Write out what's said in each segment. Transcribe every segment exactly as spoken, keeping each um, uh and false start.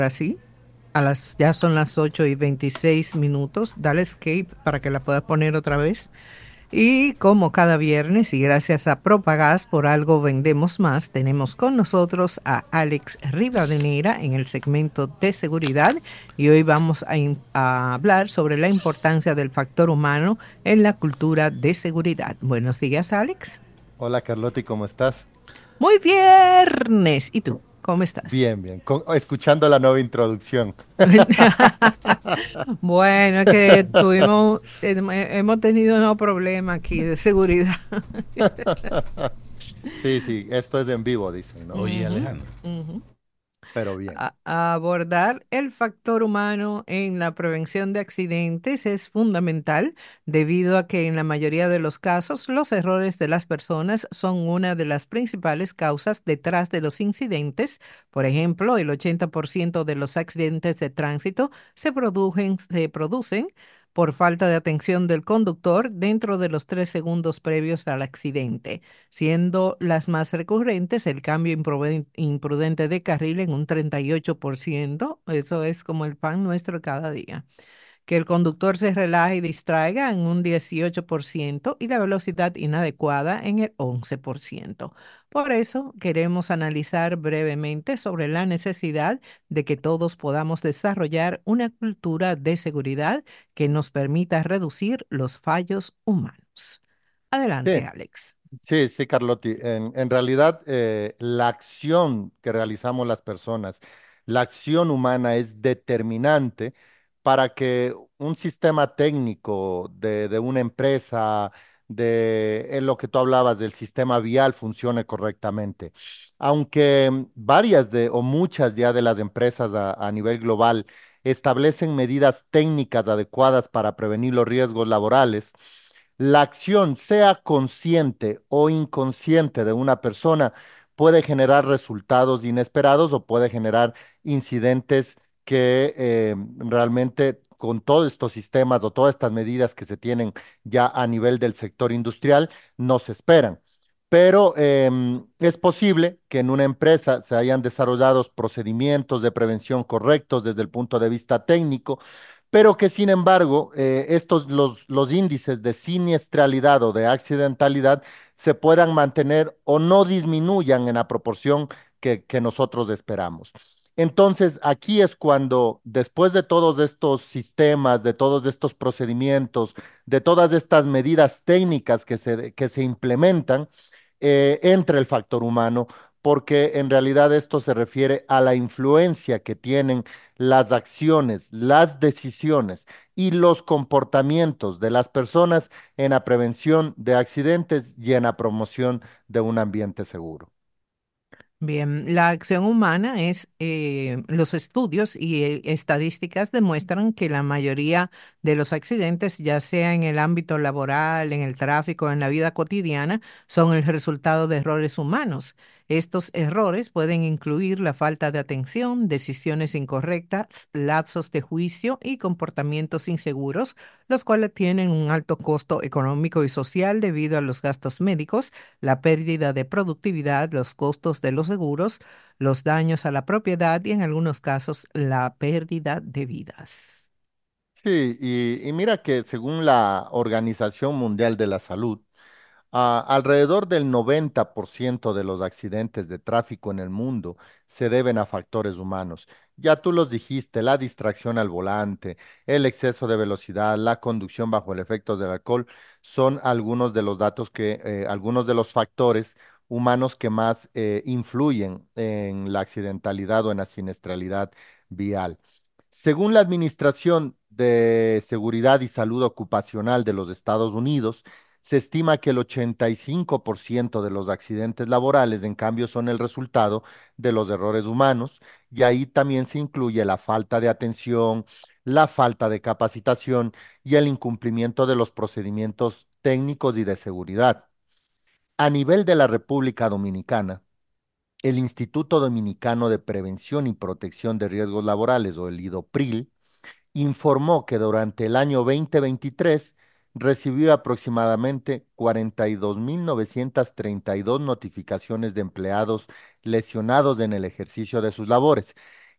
Así, a las, ya son las ocho y veintiséis minutos. Dale escape para que la puedas poner otra vez. Y como cada viernes, y gracias a Propagás, por algo vendemos más, tenemos con nosotros a Alex Rivadeneira en el segmento de seguridad. Y hoy vamos a, in- a hablar sobre la importancia del factor humano en la cultura de seguridad. Buenos días, Alex. Hola Carlotti, ¿cómo estás? Muy viernes. ¿Y tú? ¿Cómo estás? Bien, bien. Con- escuchando la nueva introducción. Bueno, es que tuvimos, hem- hemos tenido unos problemas aquí de seguridad. Sí, sí, esto es en vivo, dicen, ¿no? Oye, Ujú, Alejandro, ujú. Pero bien. A- a abordar el factor humano en la prevención de accidentes es fundamental debido a que en la mayoría de los casos los errores de las personas son una de las principales causas detrás de los incidentes. Por ejemplo, el ochenta por ciento de los accidentes de tránsito se produjen, se producen por falta de atención del conductor dentro de los tres segundos previos al accidente, siendo las más recurrentes el cambio impruden- imprudente de carril en un treinta y ocho por ciento. Eso es como el pan nuestro cada día. Que el conductor se relaje y distraiga en un dieciocho por ciento y la velocidad inadecuada en el once por ciento. Por eso queremos analizar brevemente sobre la necesidad de que todos podamos desarrollar una cultura de seguridad que nos permita reducir los fallos humanos. Adelante, Sí, Alex. sí, sí, Carlotti. En, en realidad, eh, la acción que realizamos las personas, la acción humana es determinante para que un sistema técnico de, de una empresa, de en lo que tú hablabas del sistema vial, funcione correctamente. Aunque mm, varias de o muchas ya de las empresas a, a nivel global establecen medidas técnicas adecuadas para prevenir los riesgos laborales, la acción, sea consciente o inconsciente de una persona, puede generar resultados inesperados o puede generar incidentes que eh, realmente con todos estos sistemas o todas estas medidas que se tienen ya a nivel del sector industrial no se esperan. Pero em, es posible que en una empresa se hayan desarrollado procedimientos de prevención correctos desde el punto de vista técnico, pero que sin embargo, eh, estos, los, los índices de siniestralidad o de accidentalidad se puedan mantener o no disminuyan en la proporción que, que nosotros esperamos. Entonces, aquí es cuando, después de todos estos sistemas, de todos estos procedimientos, de todas estas medidas técnicas que se, que se implementan, eh, entra el factor humano, porque en realidad esto se refiere a la influencia que tienen las acciones, las decisiones y los comportamientos de las personas en la prevención de accidentes y en la promoción de un ambiente seguro. Bien, la acción humana es, eh, los estudios y eh, estadísticas demuestran que la mayoría de los accidentes, ya sea en el ámbito laboral, en el tráfico, en la vida cotidiana, son el resultado de errores humanos. Estos errores pueden incluir la falta de atención, decisiones incorrectas, lapsos de juicio y comportamientos inseguros, los cuales tienen un alto costo económico y social debido a los gastos médicos, la pérdida de productividad, los costos de los seguros, los daños a la propiedad y en algunos casos la pérdida de vidas. Sí, y, y mira que según la Organización Mundial de la Salud, ah, alrededor del noventa por ciento de los accidentes de tráfico en el mundo se deben a factores humanos. Ya tú los dijiste, la distracción al volante, el exceso de velocidad, la conducción bajo el efecto del alcohol, son algunos de los datos que, eh, algunos de los factores humanos que más eh, influyen en la accidentalidad o en la siniestralidad vial. Según la Administración de Seguridad y Salud Ocupacional de los Estados Unidos, se estima que el ochenta y cinco por ciento de los accidentes laborales, en cambio, son el resultado de los errores humanos, y ahí también se incluye la falta de atención, la falta de capacitación y el incumplimiento de los procedimientos técnicos y de seguridad. A nivel de la República Dominicana, el Instituto Dominicano de Prevención y Protección de Riesgos Laborales, o el IDOPRIL, informó que durante el año dos mil veintitrés recibió aproximadamente cuarenta y dos mil novecientas treinta y dos notificaciones de empleados lesionados en el ejercicio de sus labores.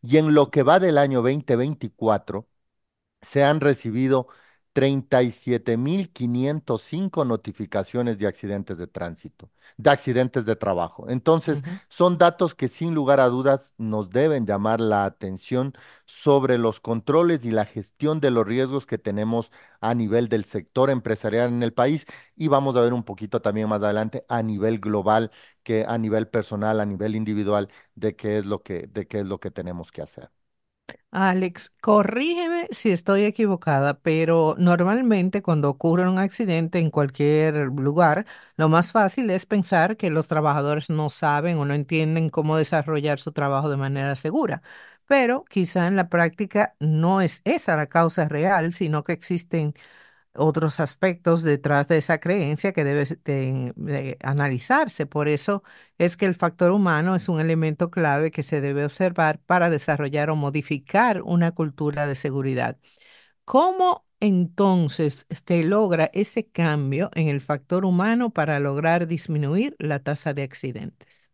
y en lo que va del año dos mil veinticuatro se han recibido treinta y siete mil quinientos cinco notificaciones de accidentes de tránsito, de accidentes de trabajo. Entonces, Ujú. son datos que sin lugar a dudas nos deben llamar la atención sobre los controles y la gestión de los riesgos que tenemos a nivel del sector empresarial en el país y vamos a ver un poquito también más adelante a nivel global, que a nivel personal, a nivel individual, de qué es lo que, de qué es lo que tenemos que hacer. Alex, corrígeme si estoy equivocada, pero normalmente cuando ocurre un accidente en cualquier lugar, lo más fácil es pensar que los trabajadores no saben o no entienden cómo desarrollar su trabajo de manera segura. Pero quizá en la práctica no es esa la causa real, sino que existen otros aspectos detrás de esa creencia que debe de- de analizarse. Por eso es que el factor humano es un elemento clave que se debe observar para desarrollar o modificar una cultura de seguridad. ¿Cómo entonces se logra ese cambio en el factor humano para lograr disminuir la tasa de accidentes?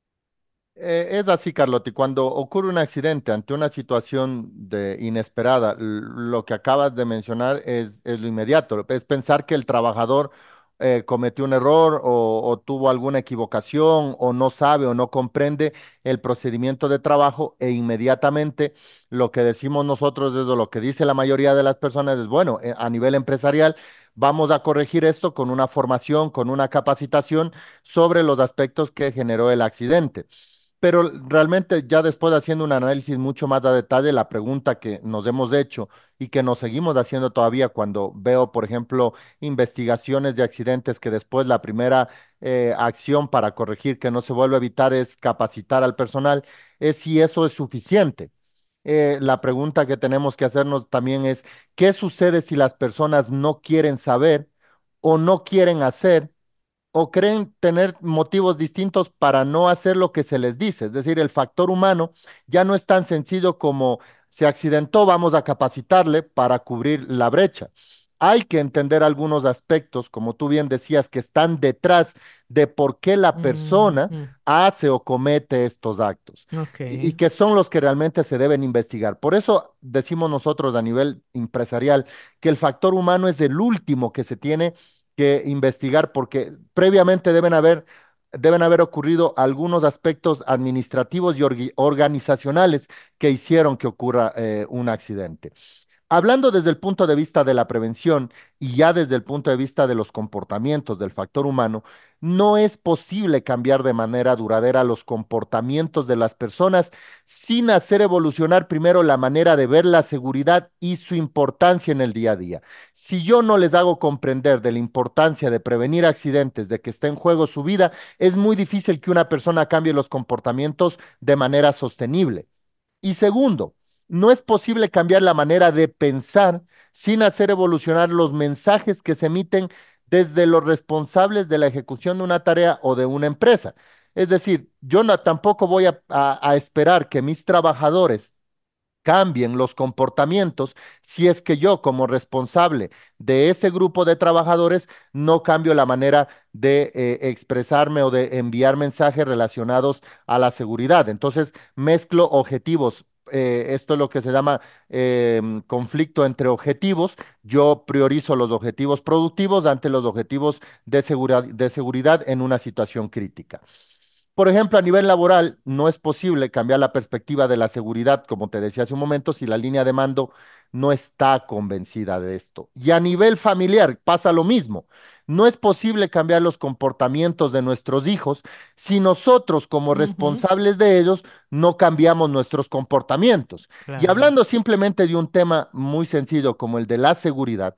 Eh, es así, Carlotti. Cuando ocurre un accidente ante una situación de inesperada, l- lo que acabas de mencionar es, es lo inmediato. Es pensar que el trabajador eh, cometió un error o, o tuvo alguna equivocación o no sabe o no comprende el procedimiento de trabajo e inmediatamente lo que decimos nosotros es o lo que dice la mayoría de las personas es, bueno, eh, a nivel empresarial vamos a corregir esto con una formación, con una capacitación sobre los aspectos que generó el accidente. Pero realmente ya después de haciendo un análisis mucho más a detalle, la pregunta que nos hemos hecho y que nos seguimos haciendo todavía cuando veo, por ejemplo, investigaciones de accidentes que después la primera eh, acción para corregir que no se vuelva a evitar es capacitar al personal, es si eso es suficiente. Eh, la pregunta que tenemos que hacernos también es, ¿qué sucede si las personas no quieren saber o no quieren hacer o creen tener motivos distintos para no hacer lo que se les dice? Es decir, el factor humano ya no es tan sencillo como se accidentó, vamos a capacitarle para cubrir la brecha. Hay que entender algunos aspectos, como tú bien decías, que están detrás de por qué la persona Ujú. hace o comete estos actos Ok. y, y que son los que realmente se deben investigar. Por eso decimos nosotros a nivel empresarial que el factor humano es el último que se tiene que investigar porque previamente deben haber, deben haber ocurrido algunos aspectos administrativos y orgi- organizacionales que hicieron que ocurra eh, un accidente. Hablando desde el punto de vista de la prevención y ya desde el punto de vista de los comportamientos del factor humano, no es posible cambiar de manera duradera los comportamientos de las personas sin hacer evolucionar primero la manera de ver la seguridad y su importancia en el día a día. Si yo no les hago comprender de la importancia de prevenir accidentes, de que está en juego su vida, es muy difícil que una persona cambie los comportamientos de manera sostenible. Y segundo, no es posible cambiar la manera de pensar sin hacer evolucionar los mensajes que se emiten desde los responsables de la ejecución de una tarea o de una empresa. Es decir, yo no, tampoco voy a, a- a esperar que mis trabajadores cambien los comportamientos si es que yo como responsable de ese grupo de trabajadores no cambio la manera de eh, expresarme o de enviar mensajes relacionados a la seguridad. Entonces mezclo objetivos. Eh, esto es lo que se llama em, conflicto entre objetivos. Yo priorizo los objetivos productivos ante los objetivos de seguridad, de seguridad en una situación crítica. Por ejemplo, a nivel laboral, no es posible cambiar la perspectiva de la seguridad, como te decía hace un momento, si la línea de mando no está convencida de esto. Y a nivel familiar pasa lo mismo. No es posible cambiar los comportamientos de nuestros hijos si nosotros, como Ujú. responsables de ellos, no cambiamos nuestros comportamientos. Y Claro. hablando simplemente de un tema muy sencillo como el de la seguridad,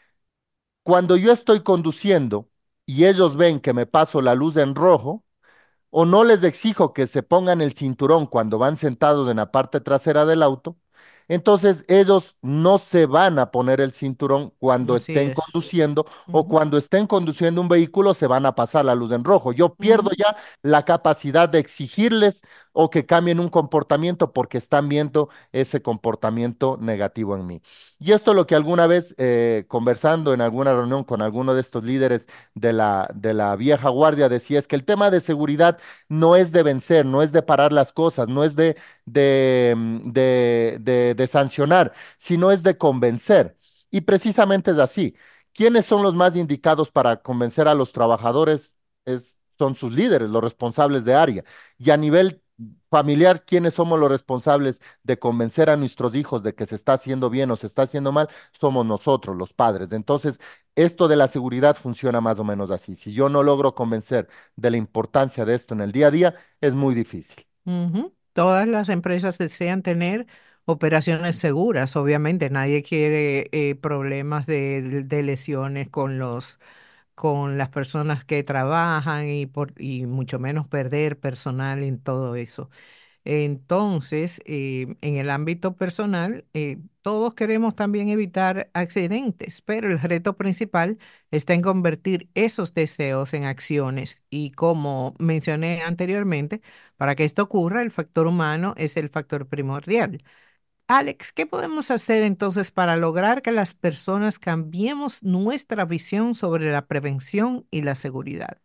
cuando yo estoy conduciendo y ellos ven que me paso la luz en rojo, o no les exijo que se pongan el cinturón cuando van sentados en la parte trasera del auto, Entonces ellos no se van a poner el cinturón cuando Así estén es. conduciendo o Ujú, cuando estén conduciendo un vehículo se van a pasar la luz en rojo. Yo pierdo ujú, ya la capacidad de exigirles o que cambien un comportamiento porque están viendo ese comportamiento negativo en mí. Y esto es lo que alguna vez eh, conversando en alguna reunión con alguno de estos líderes de la, de la vieja guardia decía es que el tema de seguridad no es de vencer, no es de parar las cosas, no es de de, mm, de, de, de sancionar, sino es de convencer. Y precisamente es así. ¿Quiénes son los más indicados para convencer a los trabajadores? Es, son sus líderes, los responsables de área. Y a nivel familiar, ¿quiénes somos los responsables de convencer a nuestros hijos de que se está haciendo bien o se está haciendo mal? Somos nosotros, los padres. Entonces, esto de la seguridad funciona más o menos así. Si yo no logro convencer de la importancia de esto en el día a día, es muy difícil. ujú. Todas las empresas desean tener operaciones seguras, obviamente. Nadie quiere eh, problemas de, de lesiones con los, con las personas que trabajan y, por, y mucho menos perder personal en todo eso. Entonces, eh, en el ámbito personal, eh, todos queremos también evitar accidentes, pero el reto principal está en convertir esos deseos en acciones. Y como mencioné anteriormente, para que esto ocurra, el factor humano es el factor primordial. Alex, ¿qué podemos hacer entonces para lograr que las personas cambiemos nuestra visión sobre la prevención y la seguridad?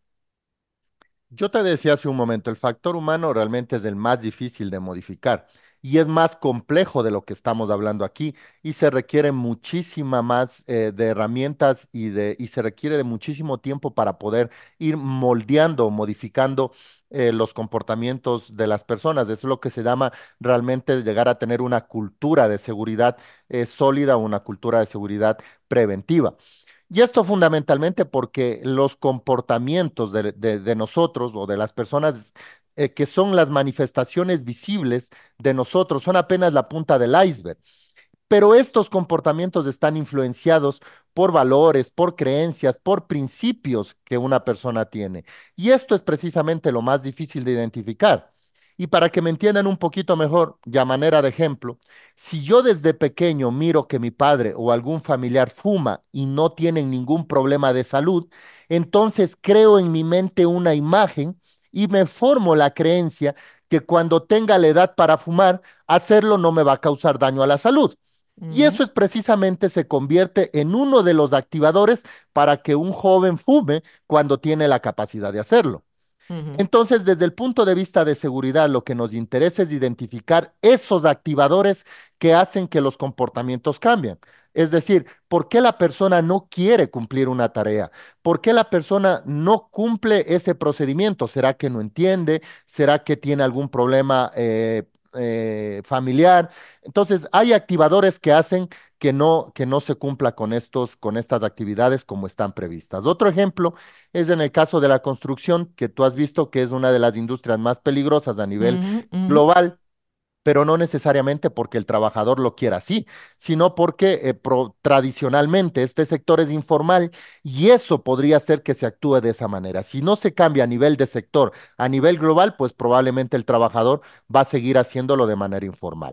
Yo te decía hace un momento, el factor humano realmente es el más difícil de modificar y es más complejo de lo que estamos hablando aquí y se requiere muchísima más eh, de herramientas y, de, y se requiere de muchísimo tiempo para poder ir moldeando o modificando eh, los comportamientos de las personas. Eso es lo que se llama realmente llegar a tener una cultura de seguridad eh, sólida, una cultura de seguridad preventiva. Y esto fundamentalmente porque los comportamientos de, de- de nosotros o de las personas eh, que son las manifestaciones visibles de nosotros son apenas la punta del iceberg. Pero estos comportamientos están influenciados por valores, por creencias, por principios que una persona tiene. Y esto es precisamente lo más difícil de identificar. Y para que me entiendan un poquito mejor, y a manera de ejemplo, si yo desde pequeño miro que mi padre o algún familiar fuma y no tienen ningún problema de salud, entonces creo en mi mente una imagen y me formo la creencia que cuando tenga la edad para fumar, hacerlo no me va a causar daño a la salud. Y Ujú, eso es precisamente se convierte en uno de los activadores para que un joven fume cuando tiene la capacidad de hacerlo. ujú, Entonces, desde el punto de vista de seguridad, lo que nos interesa es identificar esos activadores que hacen que los comportamientos cambien. Es decir, ¿por qué la persona no quiere cumplir una tarea? ¿Por qué la persona no cumple ese procedimiento? ¿Será que no entiende? ¿Será que tiene algún problema eh, eh, familiar? Entonces, hay activadores que hacen que no, que no se cumpla con estos, con estas actividades como están previstas. Otro ejemplo es en el caso de la construcción, que tú has visto que es una de las industrias más peligrosas a nivel ujú, ujú. global, pero no necesariamente porque el trabajador lo quiera así, sino porque eh, pro- tradicionalmente este sector es informal y eso podría hacer que se actúe de esa manera. Si no se cambia a nivel de sector, a nivel global, pues probablemente el trabajador va a seguir haciéndolo de manera informal.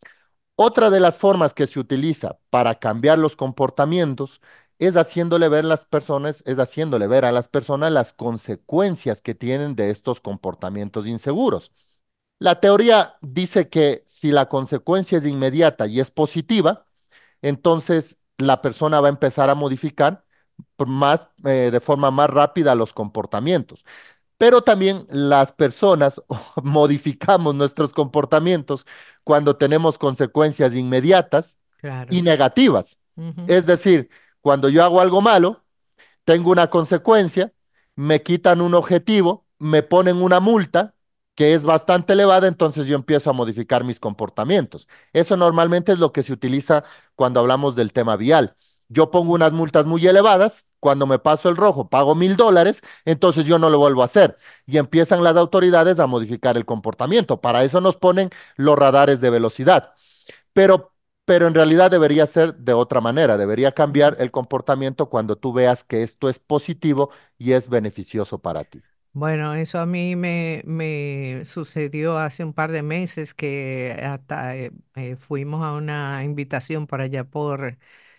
Otra de las formas que se utiliza para cambiar los comportamientos es haciéndole ver las personas, es haciéndole ver a las personas las consecuencias que tienen de estos comportamientos inseguros. La teoría dice que si la consecuencia es inmediata y es positiva, entonces la persona va a empezar a modificar por más, eh, de forma más rápida los comportamientos. Pero también las personas modificamos nuestros comportamientos cuando tenemos consecuencias inmediatas y Claro. negativas. Ujú, Es decir, cuando yo hago algo malo, tengo una consecuencia, me quitan un objetivo, me ponen una multa que es bastante elevada, entonces yo empiezo a modificar mis comportamientos. Eso normalmente es lo que se utiliza cuando hablamos del tema vial. Yo pongo unas multas muy elevadas, cuando me paso el rojo pago mil dólares, entonces yo no lo vuelvo a hacer. Y empiezan las autoridades a modificar el comportamiento. Para eso nos ponen los radares de velocidad. Pero, pero en realidad debería ser de otra manera, debería cambiar ujú. el comportamiento cuando tú veas que esto es positivo y es beneficioso para ti. Bueno, eso a mí me, me sucedió hace un par de meses que hasta eh, eh, fuimos a una invitación por allá por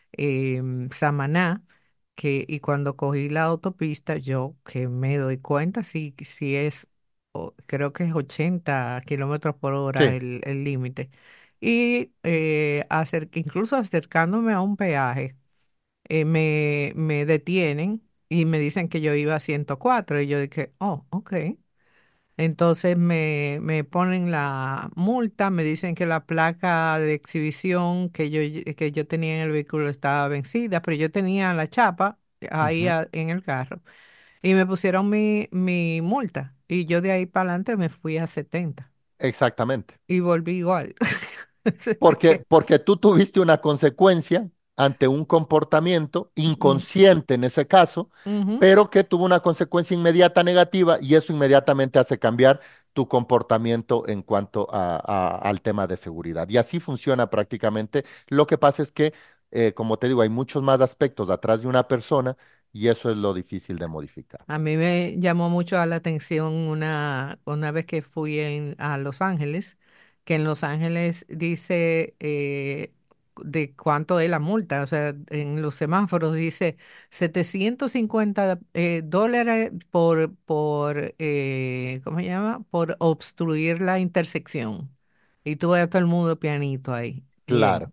em, Samaná, que, y cuando cogí la autopista, yo que me doy cuenta si, si es, o- creo que es ochenta kilómetros por hora Sí. el el límite. Y eh, acer- incluso acercándome a un peaje eh, me, me detienen y me dicen que yo iba a ciento cuatro y yo dije, oh, ok. Entonces me, me ponen la multa, me dicen que la placa de exhibición que yo, lle- que yo tenía en el vehículo estaba vencida, pero yo tenía la chapa ahí Ujú. a- en el carro y me pusieron mi, mi multa y yo de ahí para adelante me fui a setenta Exactamente. y volví igual. Porque, porque tú tuviste una consecuencia ante un comportamiento Mm, inconsciente en ese caso, ujú. pero que tuvo una consecuencia inmediata negativa y eso inmediatamente hace cambiar tu comportamiento en cuanto a- a- al tema de seguridad. Y así funciona prácticamente. Lo que pasa es que, eh, como te digo, hay muchos más aspectos atrás de una persona y eso es lo difícil de modificar. A mí me llamó mucho la atención una, una vez que fui en- a Los Ángeles, que en Los Ángeles dice eh, de cuánto es la multa, o sea, en los semáforos dice setecientos cincuenta eh, dólares por, por eh, ¿cómo se llama? Por obstruir la intersección. Y tú ves a todo el mundo pianito ahí. Claro. Bien.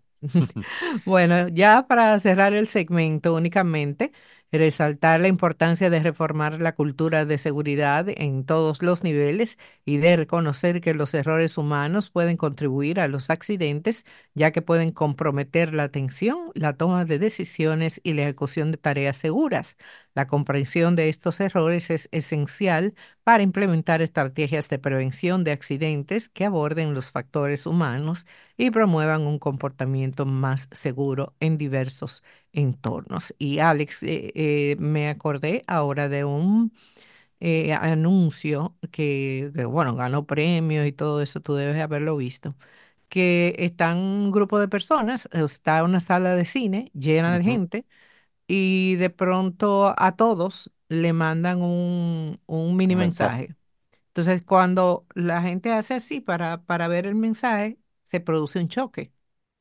Bueno, ya para cerrar el segmento únicamente, resaltar la importancia de reformar la cultura de seguridad en todos los niveles y de reconocer que los errores humanos pueden contribuir a los accidentes, ya que pueden comprometer la atención, la toma de decisiones y la ejecución de tareas seguras. La comprensión de estos errores es esencial para implementar estrategias de prevención de accidentes que aborden los factores humanos y promuevan un comportamiento más seguro en diversos entornos. Y Alex, eh, eh, me acordé ahora de un eh, anuncio que, que, bueno, ganó premios y todo eso, tú debes haberlo visto, que están un grupo de personas, eh, está una sala de cine llena de Ujú. gente y de pronto a todos le mandan un, un mini Un mensaje. mensaje. Entonces, cuando la gente hace así para, para ver el mensaje, se produce un choque.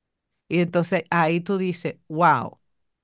Y entonces ahí tú dices, wow,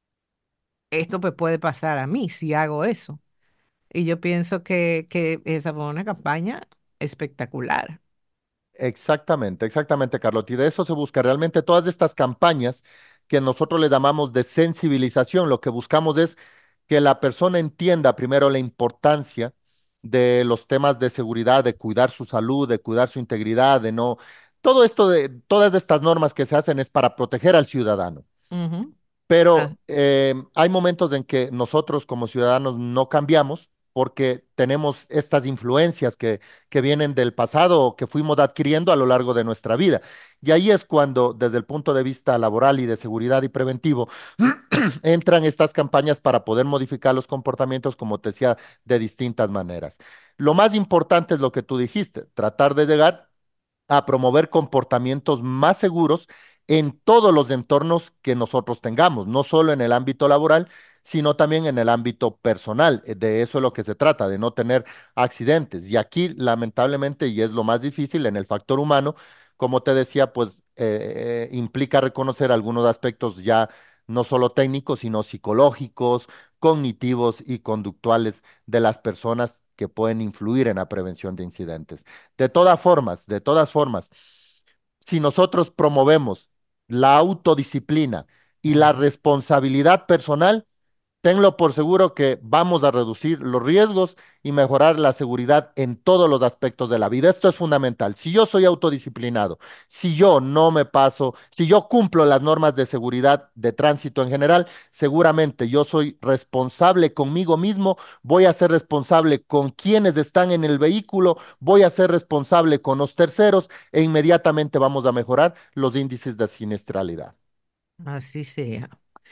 esto pues puede pasar a mí si hago eso. Y yo pienso que, que esa fue una campaña espectacular. Exactamente, exactamente, Carlota. Y de eso se busca realmente todas estas campañas que nosotros le llamamos de sensibilización. Lo que buscamos es que la persona entienda primero la importancia de los temas de seguridad, de cuidar su salud, de cuidar su integridad, de no. Todo esto de todas estas normas que se hacen es para proteger al ciudadano. Ujú. Ah, Pero eh, hay momentos en que nosotros como ciudadanos no cambiamos porque tenemos estas influencias que, que vienen del pasado o que fuimos adquiriendo a lo largo de nuestra vida. Y ahí es cuando, desde el punto de vista laboral y de seguridad y preventivo, entran estas campañas para poder modificar los comportamientos, como te decía, de distintas maneras. Lo más importante es lo que tú dijiste, tratar de llegar a promover comportamientos más seguros en todos los entornos que nosotros tengamos, no solo en el ámbito laboral, sino también en el ámbito personal. Eh, De eso es lo que se trata, de no tener accidentes. Y aquí, lamentablemente, y es lo más difícil en el factor humano, como te decía, pues eh, eh, implica reconocer algunos aspectos ya no solo técnicos, sino psicológicos, cognitivos y conductuales de las personas que pueden influir en la prevención de incidentes. De todas formas, de todas formas, si nosotros promovemos la autodisciplina y la ujú. responsabilidad personal, tenlo por seguro que vamos a reducir los riesgos y mejorar la seguridad en todos los aspectos de la vida. Esto es fundamental. Si yo soy autodisciplinado, si yo no me paso, si yo cumplo las normas de seguridad de tránsito en general, seguramente yo soy responsable conmigo mismo, voy a ser responsable con quienes están en el vehículo, voy a ser responsable con los terceros e inmediatamente vamos a mejorar los índices de siniestralidad. Así sea.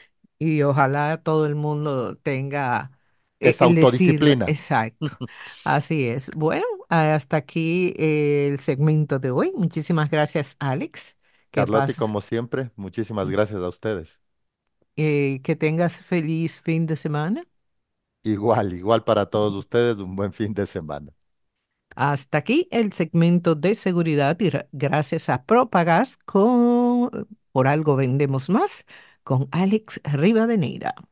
Y ojalá todo el mundo tenga, eh, Es le sirva, autodisciplina. exacto. Así es. Bueno, hasta aquí eh, el segmento de hoy. Muchísimas gracias, Alex. Que Carlotti, pases, como siempre, muchísimas gracias a ustedes. eh, que tengas feliz fin de semana. Igual, igual para todos ustedes, un buen fin de semana. Hasta aquí el segmento de seguridad y ra- gracias a Propagás con Por algo vendemos más con Alex Rivadeneira.